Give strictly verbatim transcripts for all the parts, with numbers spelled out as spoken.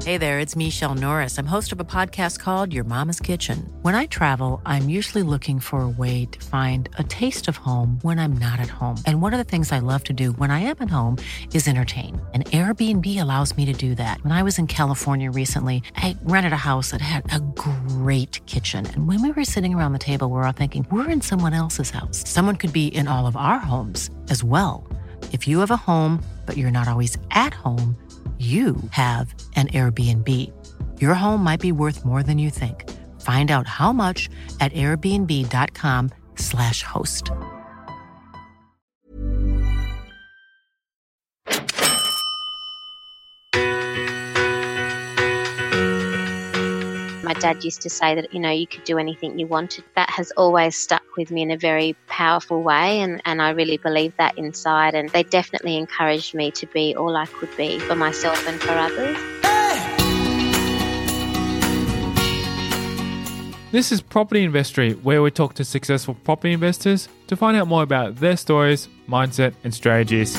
Hey there, it's Michelle Norris. I'm host of a podcast called Your Mama's Kitchen. When I travel, I'm usually looking for a way to find a taste of home when I'm not at home. And one of the things I love to do when I am at home is entertain. And Airbnb allows me to do that. When I was in California recently, I rented a house that had a great kitchen. And when we were sitting around the table, we were all thinking, we're in someone else's house. Someone could be in all of our homes as well. If you have a home, but you're not always at home, you have an Airbnb. Your home might be worth more than you think. Find out how much at airbnb.com slash host. My dad used to say that, you know, you could do anything you wanted. That has always stuck with me in a very powerful way, and, and I really believe that inside. And they definitely encouraged me to be all I could be for myself and for others. This is Property Investory, where we talk to successful property investors to find out more about their stories, mindset and strategies.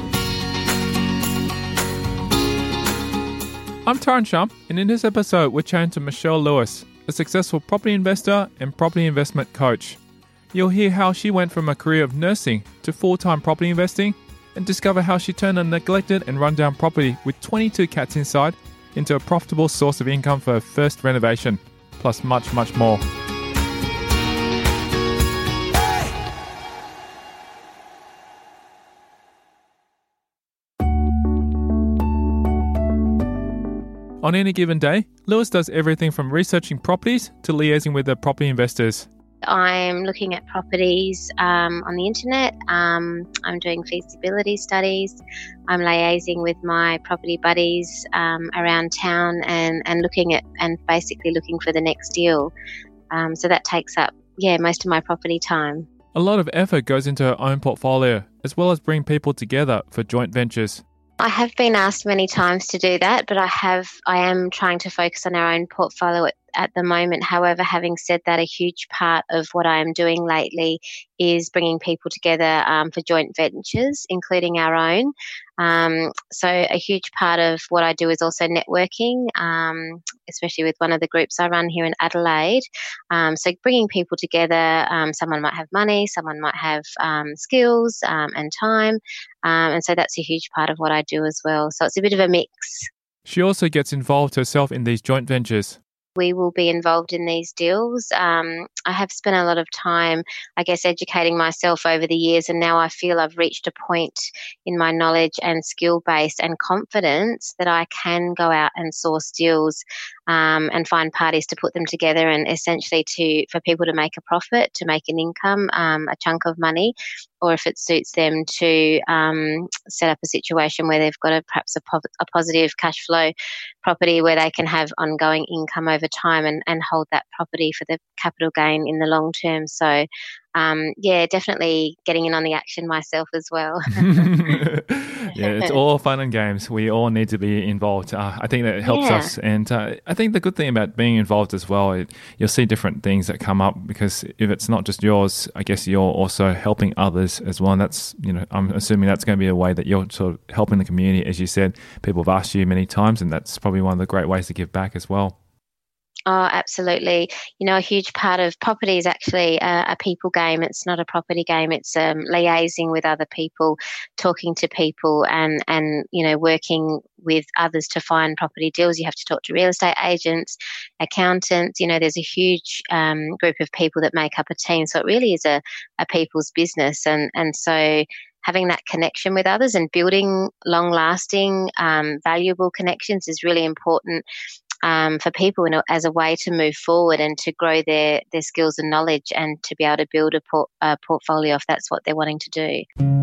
I'm Taran Shump, and in this episode we're chatting to Michelle Lewis, a successful property investor and property investment coach. You'll hear how she went from a career of nursing to full-time property investing, and discover how she turned a neglected and rundown property with twenty-two cats inside into a profitable source of income for her first renovation, plus much, much more. On any given day, Lewis does everything from researching properties to liaising with the property investors. I'm looking at properties um, on the internet. Um, I'm doing feasibility studies. I'm liaising with my property buddies um, around town and, and looking at and basically looking for the next deal. Um, so that takes up, yeah, most of my property time. A lot of effort goes into her own portfolio, as well as bringing people together for joint ventures. I have been asked many times to do that, but I have I am trying to focus on our own portfolio at, at the moment. However, having said that, a huge part of what I am doing lately is bringing people together um, for joint ventures, including our own. Um, so a huge part of what I do is also networking, um, especially with one of the groups I run here in Adelaide. Um, so bringing people together, um, someone might have money, someone might have um, skills um, and time. Um, and so that's a huge part of what I do as well. So it's a bit of a mix. She also gets involved herself in these joint ventures. We will be involved in these deals. Um, I have spent a lot of time, I guess, educating myself over the years, and now I feel I've reached a point in my knowledge and skill base and confidence that I can go out and source deals um, and find parties to put them together, and essentially to for people to make a profit, to make an income, um, a chunk of money, or if it suits them to um, set up a situation where they've got a, perhaps a, po- a positive cash flow property where they can have ongoing income over time and, and hold that property for the capital gain in the long term. So, um, yeah, definitely getting in on the action myself as well. Yeah, it's all fun and games. We all need to be involved. Uh, I think that helps yeah. us. And uh, I think the good thing about being involved as well, it, you'll see different things that come up, because if it's not just yours, I guess you're also helping others as well. And that's, you know, I'm assuming that's going to be a way that you're sort of helping the community. As you said, people have asked you many times, and that's probably one of the great ways to give back as well. Oh, absolutely. You know, a huge part of property is actually a, a people game. It's not a property game. It's um, liaising with other people, talking to people and, and, you know, working with others to find property deals. You have to talk to real estate agents, accountants. You know, there's a huge um, group of people that make up a team. So it really is a, a people's business. And, and so having that connection with others and building long-lasting, um, valuable connections is really important. Um, for people, you know, as a way to move forward and to grow their, their skills and knowledge, and to be able to build a, port, a portfolio if that's what they're wanting to do.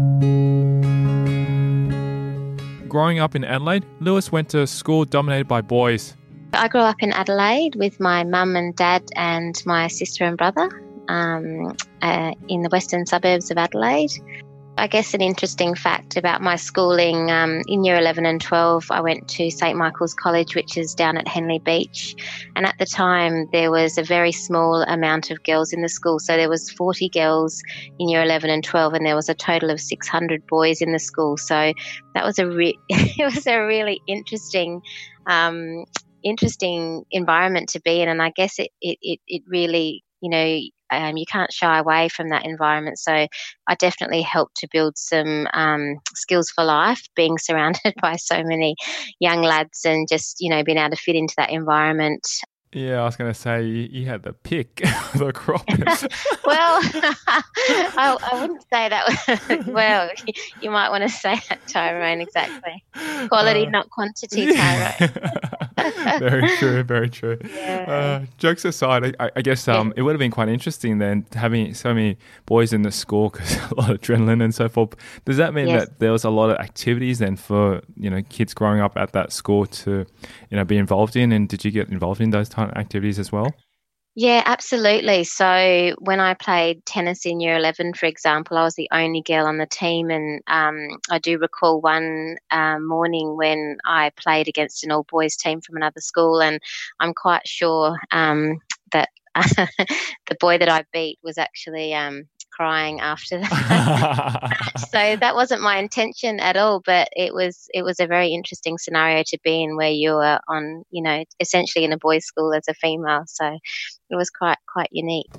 Growing up in Adelaide, Lewis went to a school dominated by boys. I grew up in Adelaide with my mum and dad and my sister and brother um, uh, in the western suburbs of Adelaide. I guess an interesting fact about my schooling, um, in year eleven and twelve, I went to St Michael's College, which is down at Henley Beach. And at the time, there was a very small amount of girls in the school. So there was forty girls in year eleven and twelve, and there was a total of six hundred boys in the school. So that was a re- it was a really interesting um, interesting environment to be in. And I guess it, it, it, it really, you know, um, you can't shy away from that environment. So I definitely helped to build some um, skills for life, being surrounded by so many young lads and just, you know, being able to fit into that environment. Yeah, I was going to say you, you had the pick, the crop. Well, I, I wouldn't say that. Well, you might want to say that, Tyrone, exactly. Quality, uh, not quantity, Tyrone. Very true, very true. Yeah. Uh, jokes aside, I, I guess um, yeah. it would have been quite interesting then having so many boys in the school because a lot of adrenaline and so forth. Does that mean yes. that there was a lot of activities then for, you know, kids growing up at that school to, you know, be involved in? And did you get involved in those type of activities as well? Yeah, absolutely. So when I played tennis in year eleven, for example, I was the only girl on the team. And um, I do recall one uh, morning when I played against an all-boys team from another school, and I'm quite sure um, that the boy that I beat was actually um, crying after that. So that wasn't my intention at all, but it was it was a very interesting scenario to be in, where you were on, you know, essentially in a boys' school as a female. So it was quite quite unique.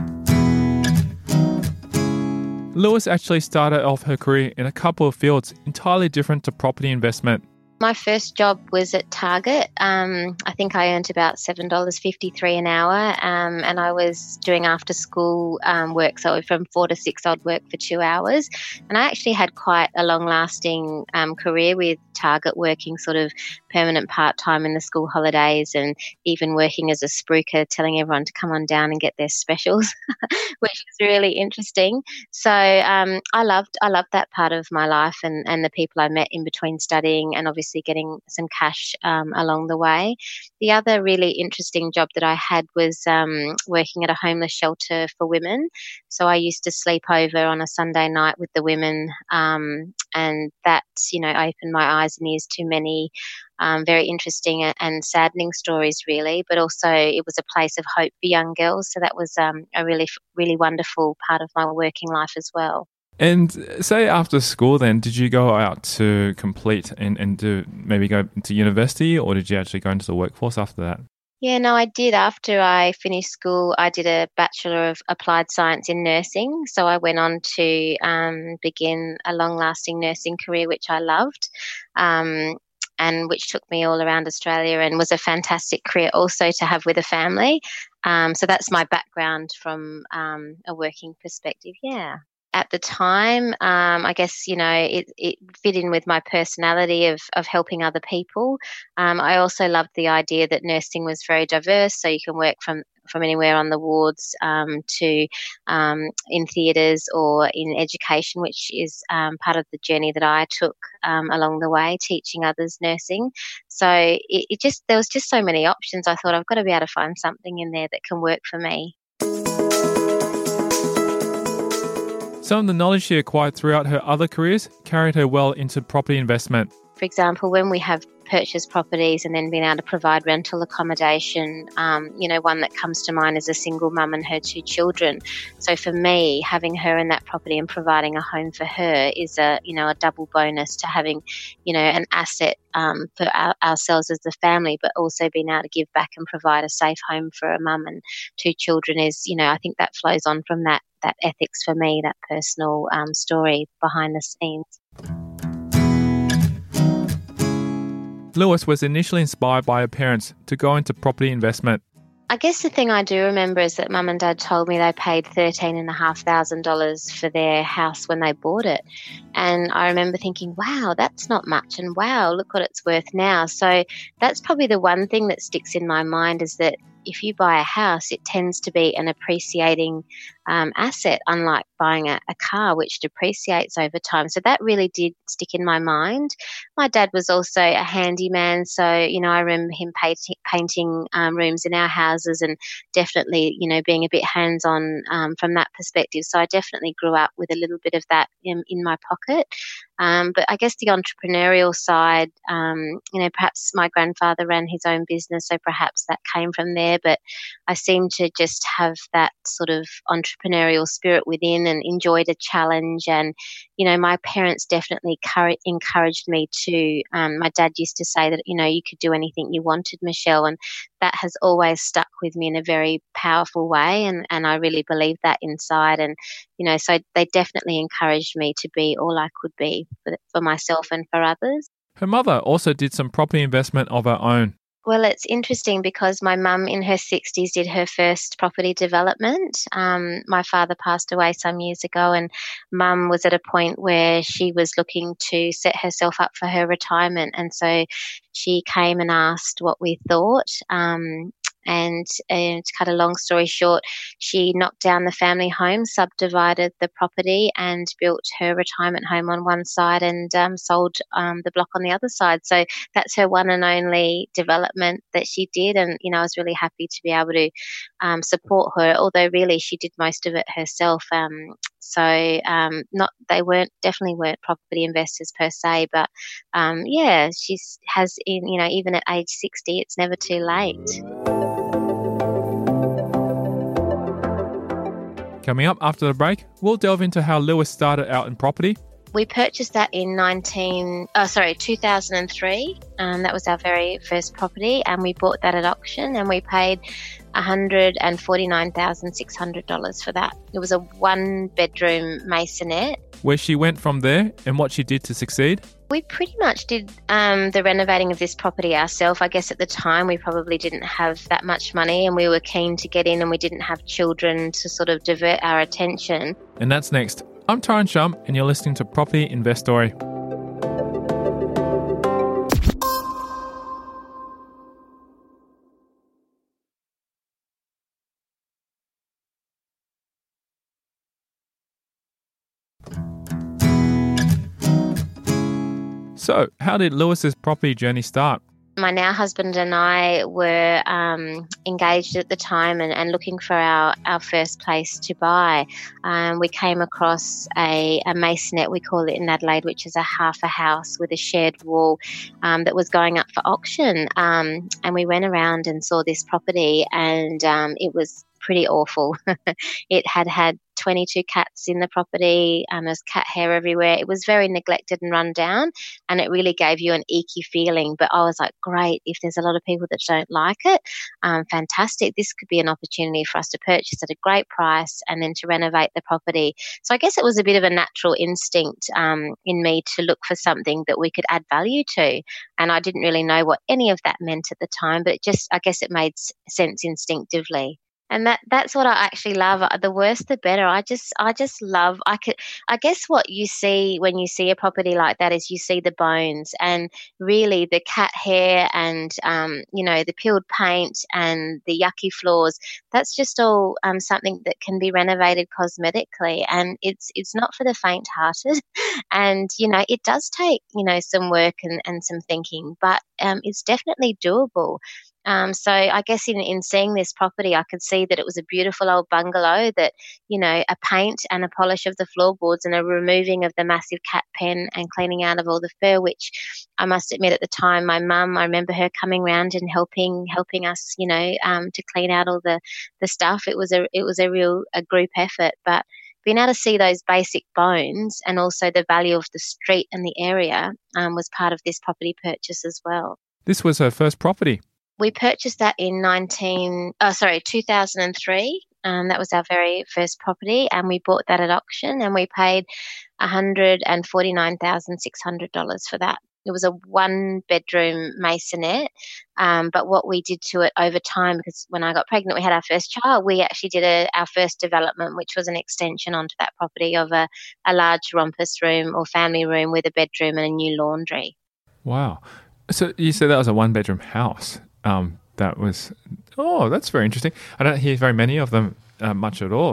Lewis actually started off her career in a couple of fields entirely different to property investment. My first job was at Target. Um, I think I earned about seven dollars fifty-three an hour, um, and I was doing after-school um, work. So from four to six, I'd work for two hours. And I actually had quite a long-lasting um, career with Target, working sort of permanent part-time in the school holidays, and even working as a spruiker, telling everyone to come on down and get their specials, which was really interesting. So um, I loved I loved that part of my life, and, and the people I met in between studying, and obviously getting some cash um, along the way. The other really interesting job that I had was um, working at a homeless shelter for women. So I used to sleep over on a Sunday night with the women, um, and that, you know, opened my eyes and ears to many um, very interesting and saddening stories, really. But also it was a place of hope for young girls. So that was um, a really, really wonderful part of my working life as well. And say after school then, did you go out to complete and, and do maybe go to university, or did you actually go into the workforce after that? Yeah, no, I did. After I finished school, I did a Bachelor of Applied Science in Nursing. So I went on to um, begin a long-lasting nursing career, which I loved, um, and which took me all around Australia, and was a fantastic career also to have with a family. Um, so that's my background from um, a working perspective, yeah. At the time, um, I guess, you know, it, it fit in with my personality of, of helping other people. Um, I also loved the idea that nursing was very diverse, so you can work from, from anywhere on the wards um, to um, in theatres or in education, which is um, part of the journey that I took um, along the way, teaching others nursing. So it, it just there was just so many options. I thought I've got to be able to find something in there that can work for me. Some of the knowledge she acquired throughout her other careers carried her well into property investment. For example, when we have purchased properties and then being able to provide rental accommodation, um, you know, one that comes to mind is a single mum and her two children. So for me, having her in that property and providing a home for her is a, you know, a double bonus to having, you know, an asset um, for our, ourselves as the family, but also being able to give back and provide a safe home for a mum and two children is, you know, I think that flows on from that that ethics for me, that personal um, story behind the scenes. Lewis was initially inspired by her parents to go into property investment. I guess the thing I do remember is that Mum and Dad told me they paid thirteen thousand five hundred dollars for their house when they bought it. And I remember thinking, wow, that's not much. And wow, look what it's worth now. So that's probably the one thing that sticks in my mind, is that if you buy a house, it tends to be an appreciating um, asset, unlike buying a, a car, which depreciates over time. So that really did stick in my mind. My dad was also a handyman, so, you know, I remember him painting, painting um, rooms in our houses, and definitely, you know, being a bit hands-on um, from that perspective. So I definitely grew up with a little bit of that in, in my pocket. Um, but I guess the entrepreneurial side, um, you know, perhaps my grandfather ran his own business, so perhaps that came from there. But I seem to just have that sort of entrepreneurial spirit within and enjoyed a challenge. And, you know, my parents definitely cur- encouraged me to. Um, my dad used to say that, you know, you could do anything you wanted, Michelle, and that has always stuck with me in a very powerful way. And, and I really believe that inside. And, you know, so they definitely encouraged me to be all I could be for, for myself and for others. Her mother also did some property investment of her own. Well, it's interesting because my mum in her sixties did her first property development. Um, my father passed away some years ago, and mum was at a point where she was looking to set herself up for her retirement. And so she came and asked what we thought. Um, And, and to cut a long story short, she knocked down the family home, subdivided the property and built her retirement home on one side and um, sold um, the block on the other side. So that's her one and only development that she did. And, you know, I was really happy to be able to um, support her, although really she did most of it herself. Um, so um, not they weren't definitely weren't property investors per se, but um, yeah, she has, in, you know, even at age sixty, it's never too late. Coming up after the break, we'll delve into how Lewis started out in property. We purchased that in nineteen, oh, sorry, two thousand three. Um, that was our very first property, and we bought that at auction, and we paid one hundred forty-nine thousand six hundred dollars for that. It was a one-bedroom masonette. Where she went from there and what she did to succeed. We pretty much did um, the renovating of this property ourselves. I guess at the time we probably didn't have that much money, and we were keen to get in, and we didn't have children to sort of divert our attention. And that's next. I'm Tyron Shum, and you're listening to Property Investory. So, how did Lewis's property journey start? My now husband and I were um, engaged at the time and, and looking for our, our first place to buy. Um, we came across a, a masonette, we call it in Adelaide, which is a half a house with a shared wall um, that was going up for auction. Um, and we went around and saw this property, and um, it was pretty awful. It had had twenty-two cats in the property. Um, there was cat hair everywhere. It was very neglected and run down, and it really gave you an icky feeling. But I was like, great, if there's a lot of people that don't like it, um, fantastic. This could be an opportunity for us to purchase at a great price and then to renovate the property. So I guess it was a bit of a natural instinct um, in me to look for something that we could add value to. And I didn't really know what any of that meant at the time, but it just, I guess it made sense instinctively. And that that's what I actually love. The worse, the better. I just, I just love, I could, I guess what you see when you see a property like that is you see the bones, and really the cat hair and, um, you know, the peeled paint and the yucky floors. That's just all um, something that can be renovated cosmetically, and it's, it's not for the faint-hearted. And, you know, it does take, you know, some work and, and some thinking, but um, it's definitely doable. Um, so I guess in, in seeing this property, I could see that it was a beautiful old bungalow that, you know, a paint and a polish of the floorboards and a removing of the massive cat pen and cleaning out of all the fur, which I must admit at the time, my mum, I remember her coming round and helping helping us, you know, um, to clean out all the, the stuff. It was a it was a real a group effort, but being able to see those basic bones and also the value of the street and the area um, was part of this property purchase as well. This was her first property. We purchased that in nineteen, oh, sorry, two thousand three. Um, that was our very first property, and we bought that at auction, and we paid one hundred forty-nine thousand six hundred dollars for that. It was a one-bedroom masonette, um, but what we did to it over time, because when I got pregnant, we had our first child, we actually did a, our first development, which was an extension onto that property of a, a large rumpus room or family room with a bedroom and a new laundry. Wow. So you said that was a one-bedroom house. Um, that was, oh, that's very interesting. I don't hear very many of them uh, much at all.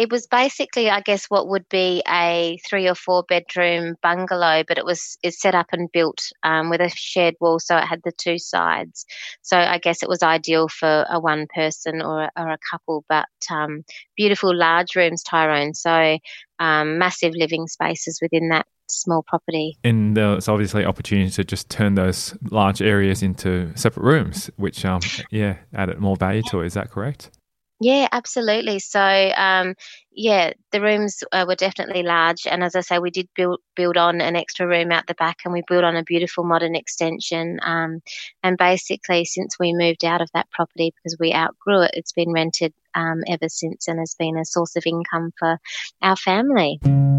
It was basically, I guess, what would be a three or four bedroom bungalow, but it was it's set up and built um, with a shared wall, so it had the two sides. So I guess it was ideal for a one person or a, or a couple, but um, beautiful large rooms, Tyrone. So um, massive living spaces within that small property. And there's obviously opportunity to just turn those large areas into separate rooms, which, um, yeah, added more value to it. Is that correct? Yeah, absolutely. So, um, yeah, the rooms uh, were definitely large. And as I say, we did build build on an extra room out the back, and we built on a beautiful modern extension. Um, and basically, since we moved out of that property because we outgrew it, it's been rented um, ever since and has been a source of income for our family.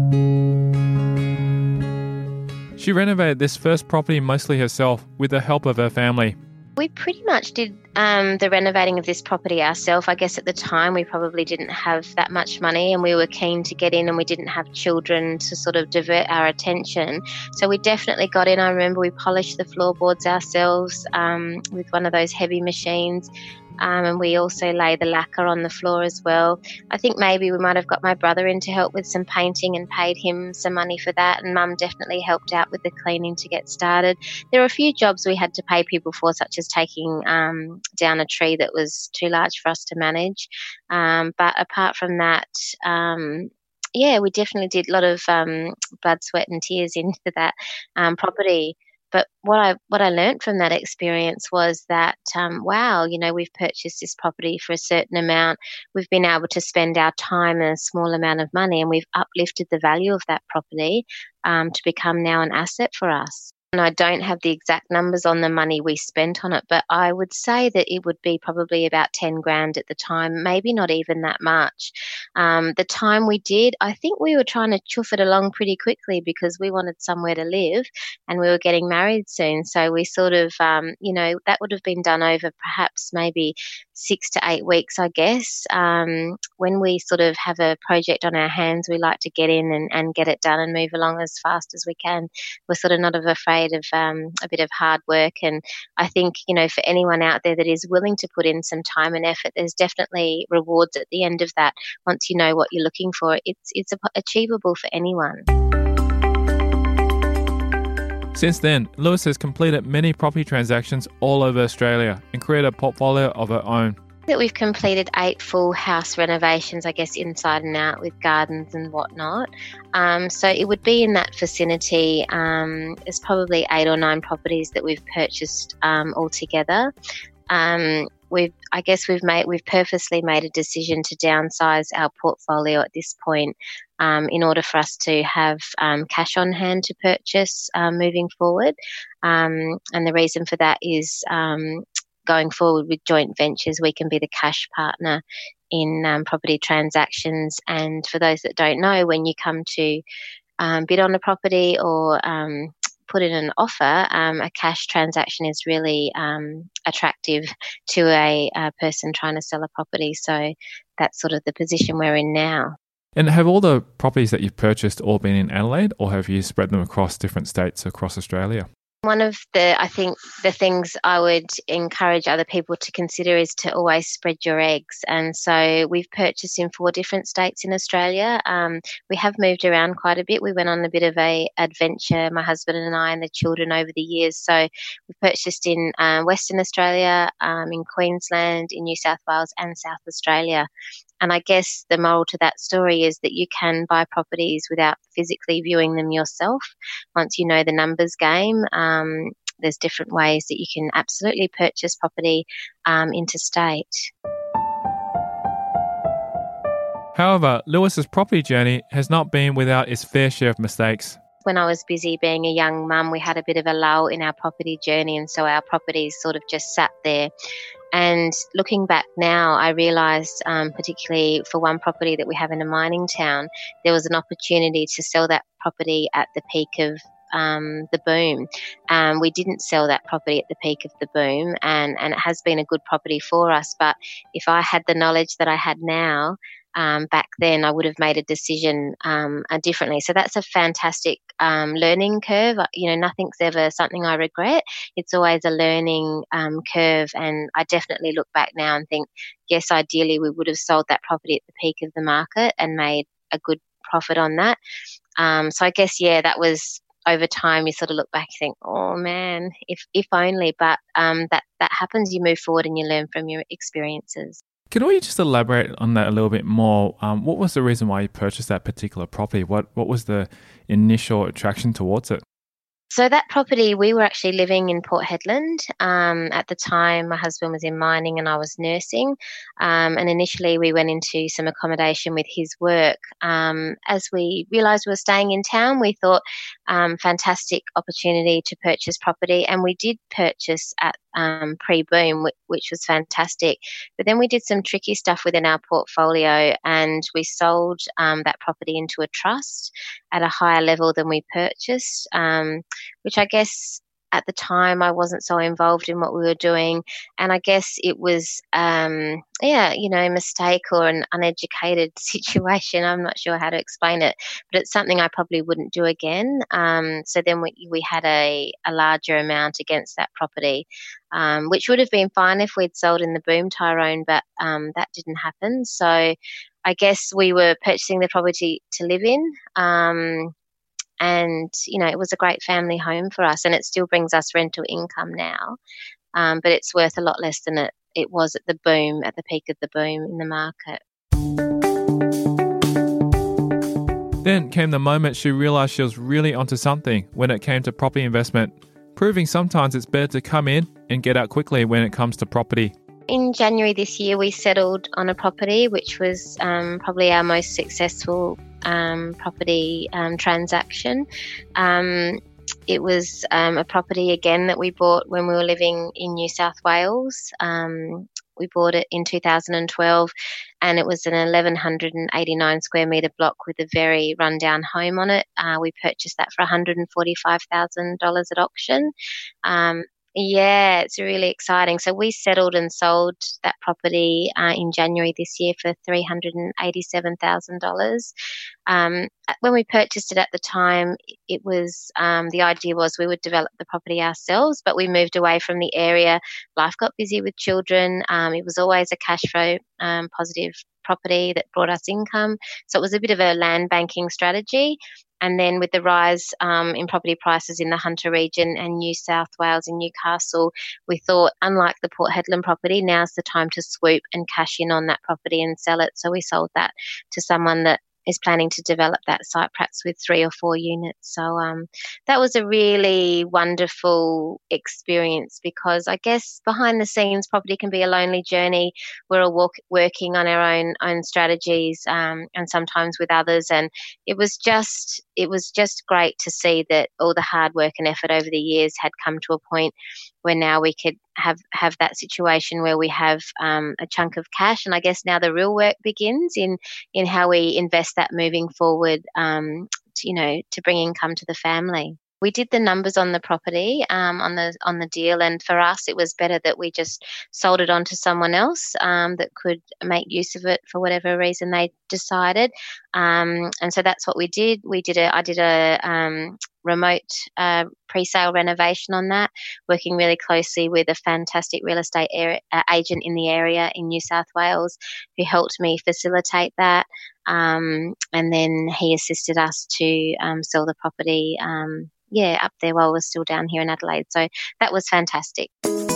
She renovated this first property mostly herself with the help of her family. We pretty much did um, the renovating of this property ourselves. I guess at the time we probably didn't have that much money, and we were keen to get in, and we didn't have children to sort of divert our attention. So we definitely got in. I remember we polished the floorboards ourselves um, with one of those heavy machines. Um, and we also lay the lacquer on the floor as well. I think maybe we might have got my brother in to help with some painting and paid him some money for that, and Mum definitely helped out with the cleaning to get started. There were a few jobs we had to pay people for, such as taking um, down a tree that was too large for us to manage. Um, but apart from that, um, yeah, we definitely did a lot of um, blood, sweat and tears into that um, property. But what I what I learned from that experience was that, um, wow, you know, we've purchased this property for a certain amount. We've been able to spend our time and a small amount of money, and we've uplifted the value of that property um, to become now an asset for us. And I don't have the exact numbers on the money we spent on it, but I would say that it would be probably about ten grand at the time, maybe not even that much. Um, the time we did, I think we were trying to chuff it along pretty quickly because we wanted somewhere to live and we were getting married soon. So we sort of, um, you know, that would have been done over perhaps maybe six to eight weeks, I guess. Um, when we sort of have a project on our hands, we like to get in and, and get it done and move along as fast as we can. We're sort of not afraid of um, a bit of hard work. And I think, you know, for anyone out there that is willing to put in some time and effort, there's definitely rewards at the end of that. Once you know what you're looking for, it's it's achievable for anyone. Since then, Lewis has completed many property transactions all over Australia and created a portfolio of her own. That we've completed eight full house renovations, I guess, inside and out with gardens and whatnot. Um, so it would be in that vicinity. Um, there's probably eight or nine properties that we've purchased um, altogether. Um, we've, I guess, we've made we've purposely made a decision to downsize our portfolio at this point um, in order for us to have um, cash on hand to purchase um, moving forward. Um, and the reason for that is Um, going forward with joint ventures, we can be the cash partner in um, property transactions. And for those that don't know, when you come to um, bid on a property or um, put in an offer, um, a cash transaction is really um, attractive to a, a person trying to sell a property. So that's sort of the position we're in now. And have all the properties that you've purchased all been in Adelaide, or have you spread them across different states across Australia? One of the, I think, the things I would encourage other people to consider is to always spread your eggs. And so we've purchased in four different states in Australia. Um, we have moved around quite a bit. We went on a bit of a adventure, my husband and I and the children, over the years. So we've purchased in uh, Western Australia, um, in Queensland, in New South Wales and South Australia. And I guess the moral to that story is that you can buy properties without physically viewing them yourself. Once you know the numbers game, um, there's different ways that you can absolutely purchase property um, interstate. However, Lewis's property journey has not been without its fair share of mistakes. When I was busy being a young mum, we had a bit of a lull in our property journey, and so our properties sort of just sat there. And looking back now, I realised, um, particularly for one property that we have in a mining town, there was an opportunity to sell that property at the peak of um, the boom. Um, we didn't sell that property at the peak of the boom, and, and it has been a good property for us. But if I had the knowledge that I had now, um, back then, I would have made a decision um, uh, differently. So that's a fantastic um, learning curve. Uh, You know, nothing's ever something I regret. It's always a learning um, curve, and I definitely look back now and think, yes, ideally we would have sold that property at the peak of the market and made a good profit on that. Um, so I guess, yeah, that was over time. You sort of look back, you think, oh man, if if only. But um, that that happens. You move forward and you learn from your experiences. Can we just elaborate on that a little bit more? Um, what was the reason why you purchased that particular property? What what was the initial attraction towards it? So that property, we were actually living in Port Hedland. Um, at the time, my husband was in mining and I was nursing. Um, and initially, we went into some accommodation with his work. Um, as we realised we were staying in town, we thought, um, fantastic opportunity to purchase property. And we did purchase at um, pre-boom, which, which was fantastic. But then we did some tricky stuff within our portfolio, and we sold um, that property into a trust at a higher level than we purchased. Um, which I guess at the time I wasn't so involved in what we were doing. And I guess it was, um, yeah, you know, a mistake or an uneducated situation. I'm not sure how to explain it, but it's something I probably wouldn't do again. Um, so then we, we had a, a larger amount against that property, um, which would have been fine if we'd sold in the boom, Tyrone, but um, that didn't happen. So I guess we were purchasing the property to live in. Um, And, you know, it was a great family home for us, and it still brings us rental income now. Um, but it's worth a lot less than it, it was at the boom, at the peak of the boom in the market. Then came the moment she realised she was really onto something when it came to property investment, proving sometimes it's better to come in and get out quickly when it comes to property. In January this year, we settled on a property, which was um, probably our most successful um, property um, transaction. Um, it was um, a property, again, that we bought when we were living in New South Wales. Um, we bought it in two thousand twelve, and it was an eleven eighty-nine square metre block with a very rundown home on it. Uh, we purchased that for one hundred forty-five thousand dollars at auction. Um, Yeah, it's really exciting. So we settled and sold that property uh, in January this year for three hundred eighty-seven thousand dollars. Um, when we purchased it at the time, it was um, the idea was we would develop the property ourselves, but we moved away from the area. Life got busy with children. Um, it was always a cash flow um, positive property that brought us income. So it was a bit of a land banking strategy. And then with the rise um, in property prices in the Hunter region and New South Wales and Newcastle, we thought, unlike the Port Hedland property, now's the time to swoop and cash in on that property and sell it. So we sold that to someone that is planning to develop that site, perhaps with three or four units. So um, that was a really wonderful experience, because I guess behind the scenes, property can be a lonely journey. We're all walk, working on our own own strategies um, and sometimes with others. And it was just it was just great to see that all the hard work and effort over the years had come to a point where now we could have, have that situation where we have um, a chunk of cash. And I guess now the real work begins in, in how we invest that moving forward, um, to, you know, to bring income to the family. We did the numbers on the property, um, on the on the deal, and for us it was better that we just sold it on to someone else um, that could make use of it for whatever reason they decided. Um, and so that's what we did. We did a I did a um, remote uh, pre-sale renovation on that, working really closely with a fantastic real estate area, uh, agent in the area in New South Wales, who helped me facilitate that. Um, and then he assisted us to um, sell the property. Um, yeah, up there while we're still down here in Adelaide. So that was fantastic.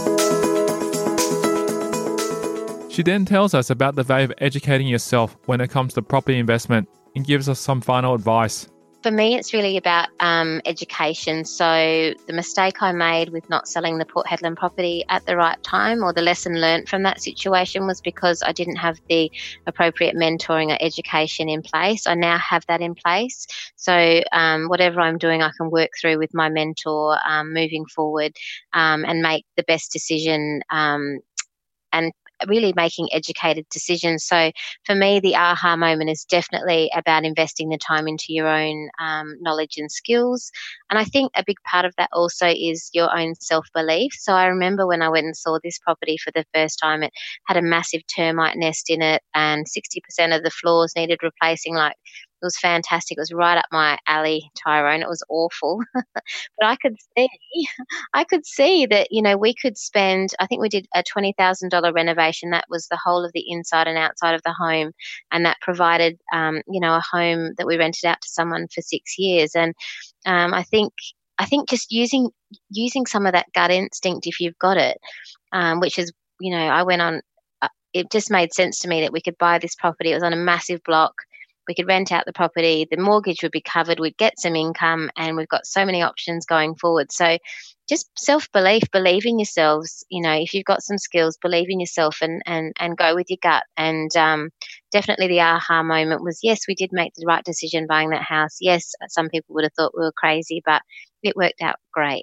She then tells us about the value of educating yourself when it comes to property investment and gives us some final advice. For me, it's really about um, education. So the mistake I made with not selling the Port Hedland property at the right time, or the lesson learnt from that situation, was because I didn't have the appropriate mentoring or education in place. I now have that in place. So um, whatever I'm doing, I can work through with my mentor um, moving forward um, and make the best decision um, and really making educated decisions. So for me, the aha moment is definitely about investing the time into your own um, knowledge and skills. And I think a big part of that also is your own self-belief. So I remember when I went and saw this property for the first time, it had a massive termite nest in it and sixty percent of the floors needed replacing. Like, it was fantastic. It was right up my alley, Tyrone. It was awful. But I could see, I could see that, you know, we could spend, I think we did a twenty thousand dollars renovation. That was the whole of the inside and outside of the home. And that provided, um, you know, a home that we rented out to someone for six years. And um, I think, I think just using, using some of that gut instinct, if you've got it, um, which is, you know, I went on, uh, it just made sense to me that we could buy this property. It was on a massive block. We could rent out the property, the mortgage would be covered, we'd get some income, and we've got so many options going forward. So just self-belief, believe in yourselves. You know, if you've got some skills, believe in yourself and and, and go with your gut. And um, definitely the aha moment was, yes, we did make the right decision buying that house. Yes, some people would have thought we were crazy, but it worked out great.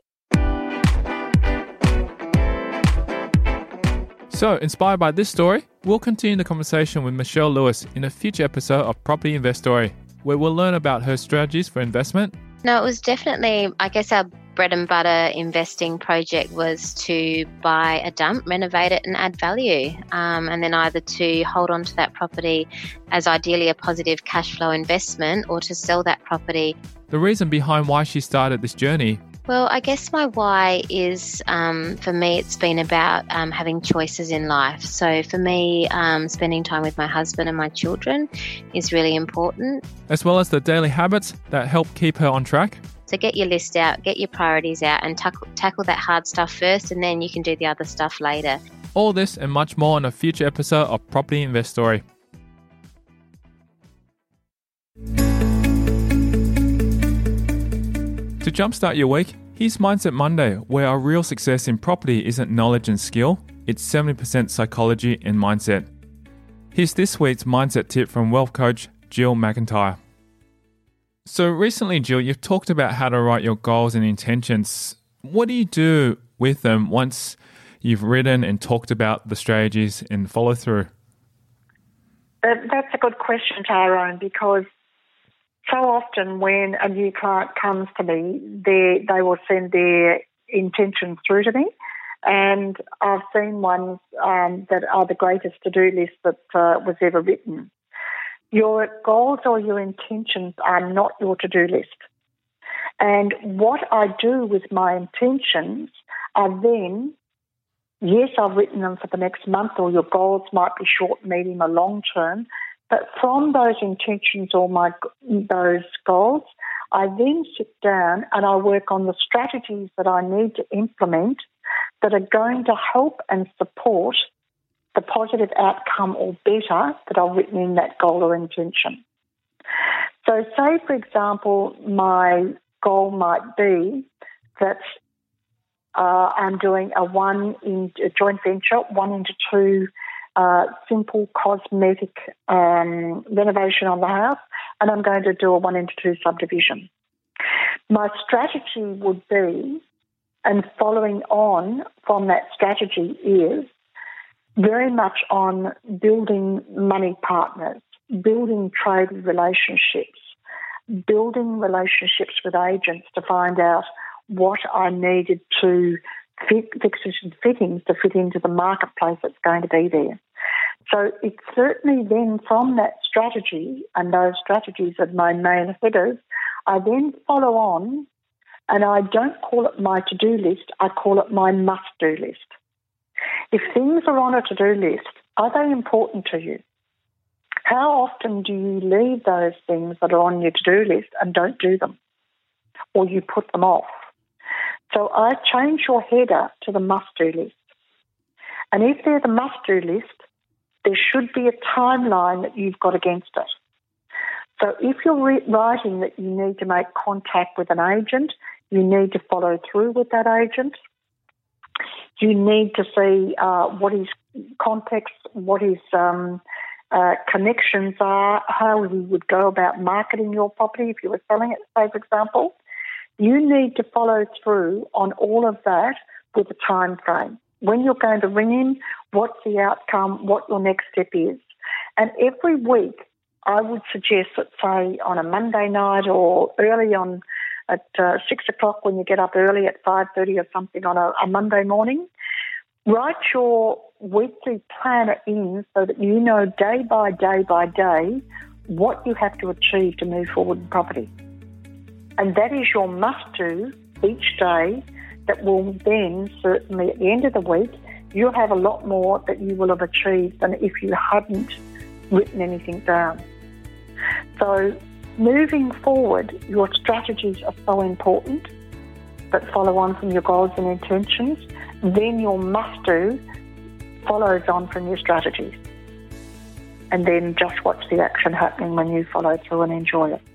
So, inspired by this story, we'll continue the conversation with Michelle Lewis in a future episode of Property Investory, where we'll learn about her strategies for investment. No, it was definitely, I guess our bread and butter investing project was to buy a dump, renovate it and add value, um, and then either to hold on to that property as ideally a positive cash flow investment or to sell that property. The reason behind why she started this journey. Well, I guess my why is, um, for me, it's been about um, having choices in life. So for me, um, spending time with my husband and my children is really important. As well as the daily habits that help keep her on track. So get your list out, get your priorities out and tackle, tackle that hard stuff first, and then you can do the other stuff later. All this and much more in a future episode of Property Investory. To jumpstart your week, here's Mindset Monday, where our real success in property isn't knowledge and skill, it's seventy percent psychology and mindset. Here's this week's mindset tip from wealth coach Jill McIntyre. So recently, Jill, you've talked about how to write your goals and intentions. What do you do with them once you've written and talked about the strategies and follow through? That's a good question, Tyrone, because so often when a new client comes to me, they they will send their intentions through to me, and I've seen ones um, that are the greatest to-do list that uh, was ever written. Your goals or your intentions are not your to-do list. And what I do with my intentions are then, yes, I've written them for the next month, or your goals might be short, medium, or long term. But from those intentions or my those goals, I then sit down and I work on the strategies that I need to implement that are going to help and support the positive outcome or better that I've written in that goal or intention. So say, for example, my goal might be that uh, I'm doing a one in a joint venture, one into two Uh, simple cosmetic um, renovation on the house, and I'm going to do a one into two subdivision. My strategy would be, and following on from that strategy is very much on building money partners, building trade relationships, building relationships with agents to find out what I needed to fit, fixtures and fittings to fit into the marketplace that's going to be there. So it's certainly then from that strategy, and those strategies are my main headers, I then follow on, and I don't call it my to-do list, I call it my must-do list. If things are on a to-do list, are they important to you? How often do you leave those things that are on your to-do list and don't do them, or you put them off? So I change your header to the must-do list. And if they're the must-do list, there should be a timeline that you've got against it. So if you're re- writing that you need to make contact with an agent, you need to follow through with that agent. You need to see uh, what his context, what his um, uh, connections are, how you would go about marketing your property if you were selling it, say, for example. You need to follow through on all of that with a time frame. when you're going to ring him, what's the outcome, what your next step is. And every week, I would suggest that, say, on a Monday night or early on at uh, six o'clock when you get up early at five thirty or something on a, a Monday morning, write your weekly planner in so that you know day by day by day what you have to achieve to move forward in property. And that is your must-do each day that will then, certainly at the end of the week, you'll have a lot more that you will have achieved than if you hadn't written anything down. So moving forward, your strategies are so important that follow on from your goals and intentions. Then your must-do follows on from your strategies. And then just watch the action happening when you follow through and enjoy it.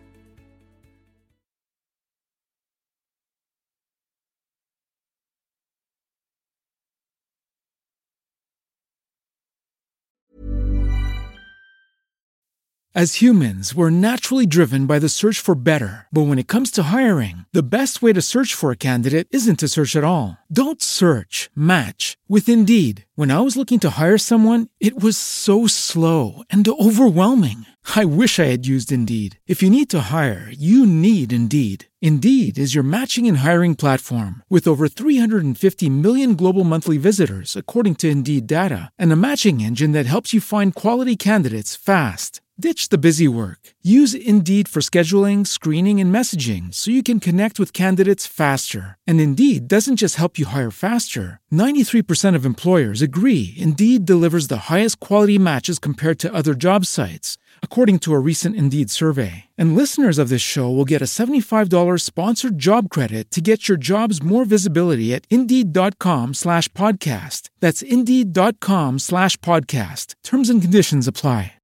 As humans, we're naturally driven by the search for better. But when it comes to hiring, the best way to search for a candidate isn't to search at all. Don't search, match with Indeed. When I was looking to hire someone, it was so slow and overwhelming. I wish I had used Indeed. If you need to hire, you need Indeed. Indeed is your matching and hiring platform with over three hundred fifty million global monthly visitors, according to Indeed data, and a matching engine that helps you find quality candidates fast. Ditch the busy work. Use Indeed for scheduling, screening, and messaging so you can connect with candidates faster. And Indeed doesn't just help you hire faster. ninety-three percent of employers agree Indeed delivers the highest quality matches compared to other job sites, according to a recent Indeed survey. And listeners of this show will get a seventy-five dollars sponsored job credit to get your jobs more visibility at Indeed.com slash podcast. That's Indeed.com slash podcast. Terms and conditions apply.